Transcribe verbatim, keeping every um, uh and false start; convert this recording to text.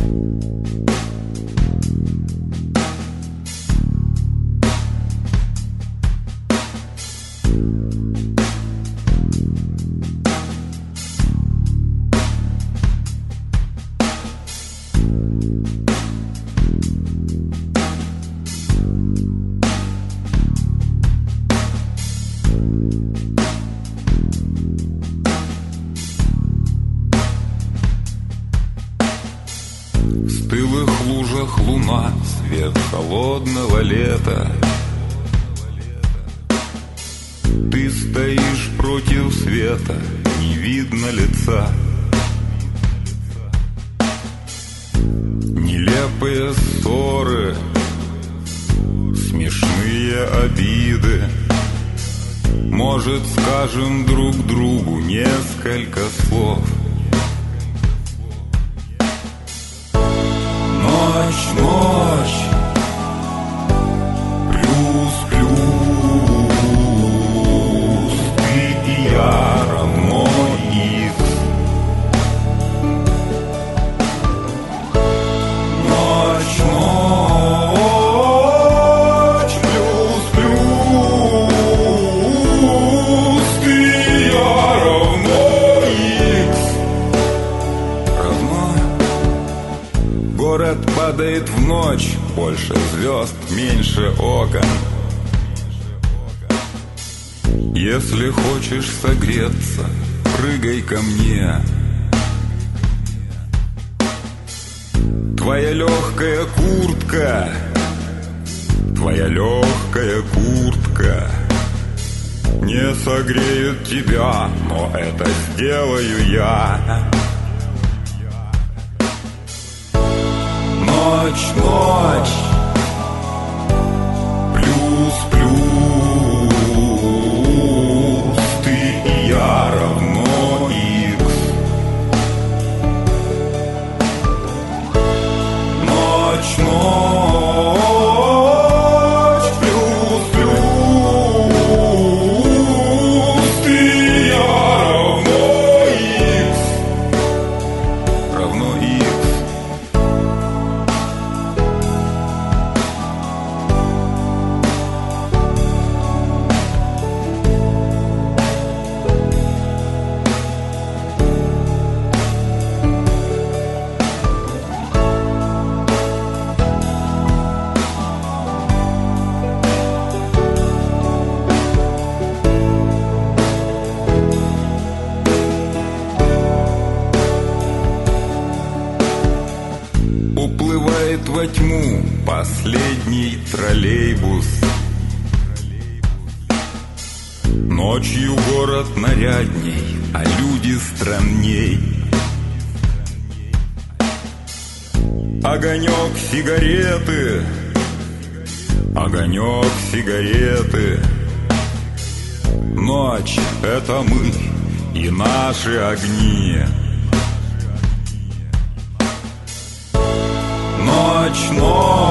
В стылых лужах луна, свет холодного лета. Ты стоишь против света, не видно лица. Нелепые ссоры, смешные обиды. Может, скажем друг другу несколько слов. Ночь, ночь, плюс, плюс, ты и я равно икс. Ночь, ночь, плюс, плюс, ты и я равно икс. Равно. Город падает в ночь, больше звезд, меньше окон. Если хочешь согреться, прыгай ко мне. Твоя легкая куртка, твоя легкая куртка не согреет тебя, но это сделаю я. Ночь, ночь, плюс, плюс, ты и я равно икс. Ночь, ночь, плюс, плюс, ты и я равно икс. Равно икс. Уплывает во тьму последний троллейбус. Ночью город нарядней, а люди странней. Огонек сигареты, огонек сигареты. Ночь — это мы и наши огни. Ночь, ночь.